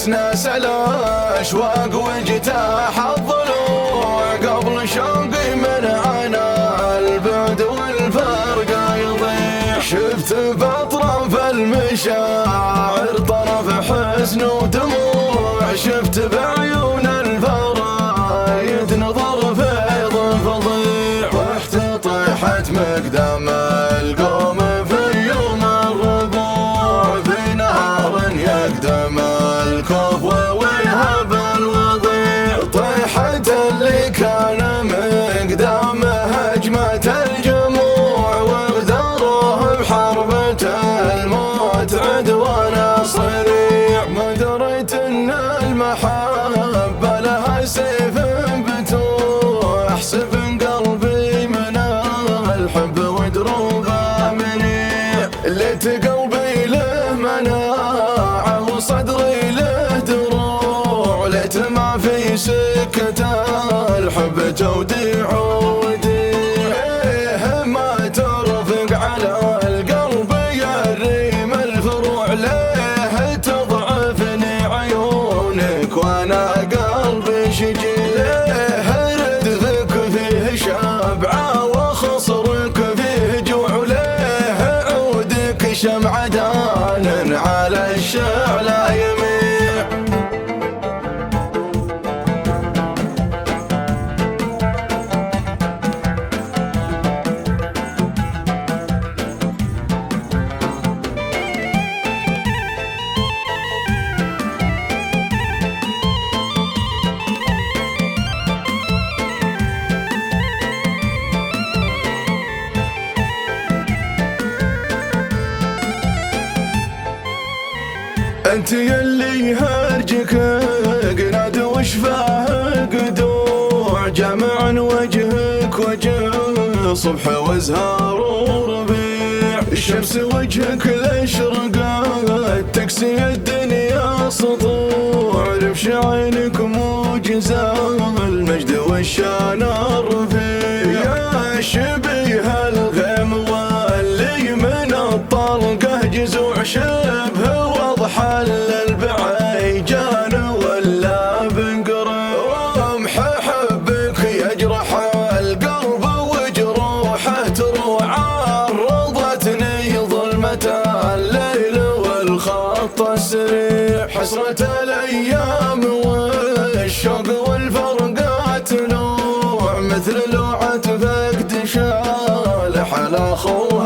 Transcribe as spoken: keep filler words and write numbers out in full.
نسناس الاشواق واجتاح الضلوع قبل شوقي من عنا البعد والفرق يضيع. شفت بأطراف المشاعر طرف حسن ودموع، شفت بعيون الفرايد نظر فيض فظيع. رحت طيحت مقدام القوم في يوم الربوع، في نهار يقدم الكفو ويهب الوضيع. طيحت اللي كان مقدام هجمة الجموع، وغدروه بحربة الموت عدوان صريع. ما دريت ان المحبة لها سيف بتوع، احسب قلبي من الحب ودروبه منيع. ليت قلبي له مناعه وصدري له دروع، ليت ما في سكة الحب توديع وديع. ليه ما ترفق على القلب يا ريم الفروع، ليه تضعفني عيونك وانا قلبي شجيع. ليه ردفك فيه شبعة وخصرك فيه جوع، ليه عودك شمعدان على الشعلى يميع. انت يلي هرجك قناد وشفاه قدوع، جمع وجهك وجه صبح وازهار وربيع. الشمس وجهك الاشرقات تكسي الدنيا سطوع، رمش عينك موجزة المجد والشان الرفيع. يا شبيه الغيم واللي من الطلقة جزوع، شبه حل البعيجان ولا بنقرع. رمح حبك يجرح القلب وجروحه تروع، عرضتني ظلمة الليل والخط السريع. حسرة الايام والشوق والفرقات نوع، مثل لوعة فقد شالح على اخوه